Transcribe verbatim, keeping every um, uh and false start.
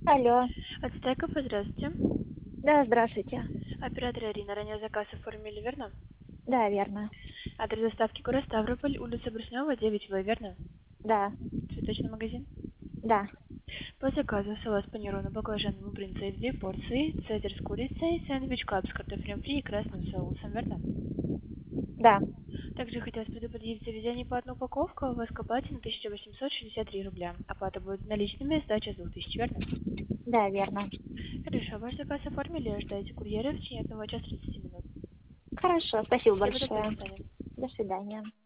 Алло. Ацтеков, здравствуйте. Да, здравствуйте. Оператор Ирина, ранее заказ оформили, верно? Да, верно. Адрес доставки город Ставрополь, улица Бруснева, девять В, верно? Да, Цветочный магазин. да, По заказу салат с панированным баклажаном и брынзой, две порции, цезарь с курицей, сэндвич клаб с картофелем фри и красным соусом, верно? да. Также хотелось предупредить, в завезении по одну упаковку у вас к оплате на тысяча восемьсот шестьдесят три рубля. Оплата будет наличными, сдача с двух тысяч, верно? Да, верно. Хорошо, ваш заказ оформили, ожидайте курьера в течение одного часа тридцати минут. Хорошо, спасибо Спасибо, до большое. свидания. До свидания.